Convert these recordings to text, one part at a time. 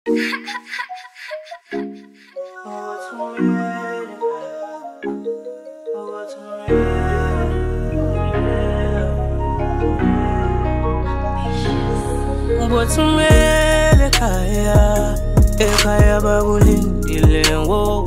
Ubothumele ekhaya, ekhaya bakulindile wo.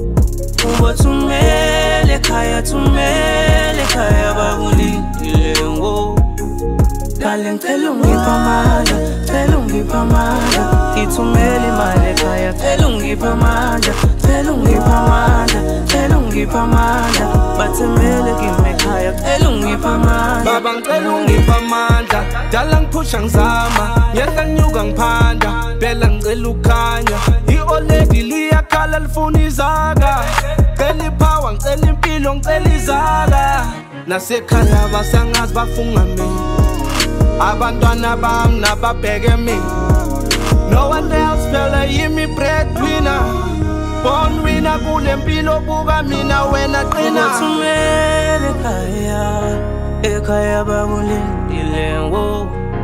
Ubothumele ekhaya, thumele ekhaya bakulindile wo. Dale ngicela ungipha amandla, cela ungipha amandla. Ngithumele imali ekhaya, cela ungipha amandla, cela ungipha amandla, cela ungipha amandla. Bathemele kimi ekhaya, cela ungipha amandla. Baba ngicela ungipha amandla, dala ngiphusha ngizama, ngiyehla nginyuka ngiphanda, phela ngicela ukukhanya. I-oledi liyakhala lifuna izaka, ngicela ipower, ngicela impilo, ngicela izaka. Nasekhaya basangazi bafunga mina, abantwana bami nababheke mina. No one else phela yimi breadwinner, born winner kule mpilo buka mina wena qina. Ubothumele ekhaya, ekhaya bakulindile wo.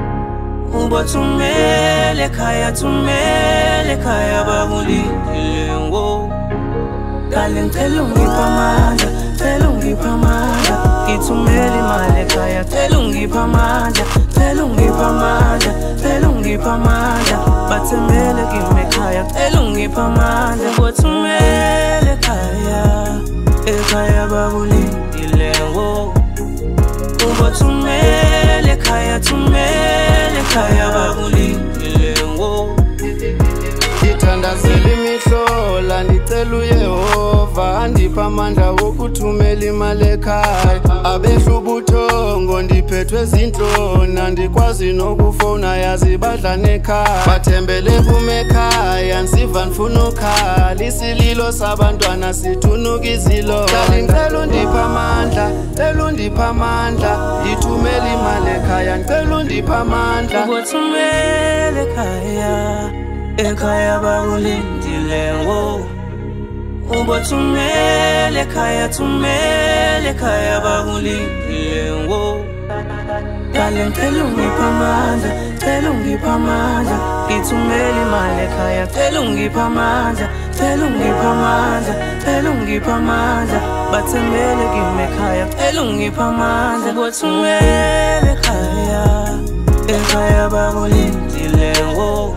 Ubothumele ekhaya, thumele ekhaya bakulindile wo. Dale ngicela ungipha amandla, cela ungipha amandla. Ngithumele imali ekhaya, cela ungipha amandla, cela ungipha amandla, cela ungipha amandla. Bathemele kimi ekhaya, cela ungipha amandla. Ubothumele ekhaya, ekhaya bakulindile wo. Ubothumele ekhaya, thumele ekhaya bakulindile wo. Ngithandazela imihlola, ngicela uYehova andiphe amandla wokuthumela imali ekhaya. Abehla ubuthongo ndiphethwe zinhloni, ndikwazi nokufona yazi badla nekhaya. Bathembele kume ekhaya, nsiva nifuna ukhala, isililo sabantwana sithunuka izilo. Dali ngicela undiphe amandla, cela undiphe amandla. Ngithumela imali ekhaya, ngicela undiphe amandla. Ubothumele ekhaya, ekhaya bakulindile wo. Ubothumele ekhaya, thumele ekhaya bakulindile wo. Dale ngicela ungipha amandla, cela ungipha amandla. Ngithumele imali ekhaya, cela ungipha amandla, cela ungipha amandla, cela ungipha amandla. Bathemele kimi ekhaya, cela ungipha amandla. Ubothumele ekhaya, ekhaya bakulindile wo.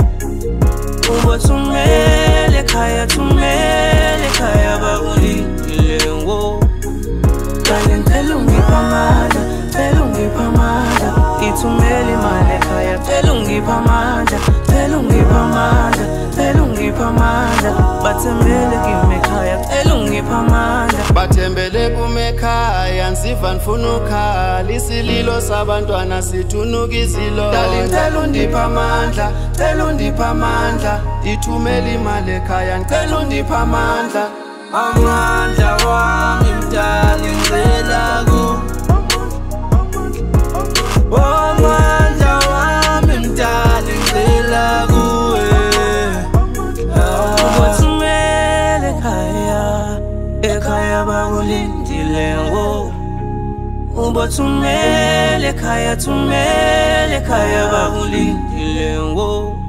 Ubothumele ekhaya, thumele ekhaya bakulindile wo. Dale ngicela ungipha amandla, cela ungipha amandla. Ngithumele imali ekhaya, cela ungipha amandla, cela ungipha amandla, cela ungipha amandla. Bathemele kimi ekhaya, cela ungipha amandla. Bathembele kume ekhaya, nsiva nifuna ukhala, isililo sabantwana sithunuka izilo. Dali ngicela undiphe amandla, cela undiphe amandla. Ngithumela imali ekhaya, ngicela undiphe amandla. Amandla wami mdali ngicela ku, amandla wami mdali ngicela kuwe. Ubothumele ekhaya, ekhaya bakulindile wo. Ubothumele ekhaya, thumele ekhaya bakulindile wo.